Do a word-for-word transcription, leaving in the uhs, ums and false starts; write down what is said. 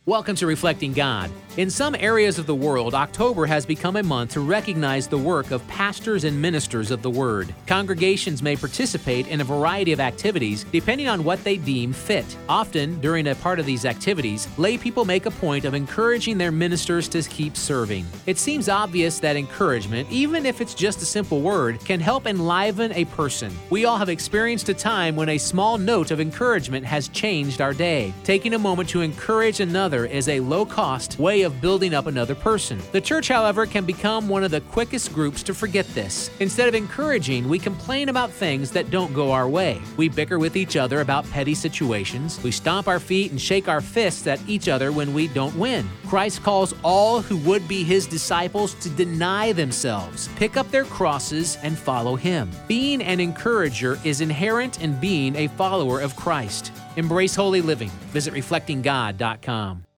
Welcome to Reflecting God. In some areas of the world, October has become a month to recognize the work of pastors and ministers of the Word. Congregations may participate in a variety of activities depending on what they deem fit. Often, during a part of these activities, lay people make a point of encouraging their ministers to keep serving. It seems obvious that encouragement, even if it's just a simple word, can help enliven a person. We all have experienced a time when a small note of encouragement has changed our day. Taking a moment to encourage another is a low-cost way of building up another person. The church, however, can become one of the quickest groups to forget this. Instead of encouraging, we complain about things that don't go our way. We bicker with each other about petty situations. We stomp our feet and shake our fists at each other when we don't win. Christ calls all who would be His disciples to deny themselves, pick up their crosses, and follow Him. Being an encourager is inherent in being a follower of Christ. Embrace holy living. Visit reflecting god dot com.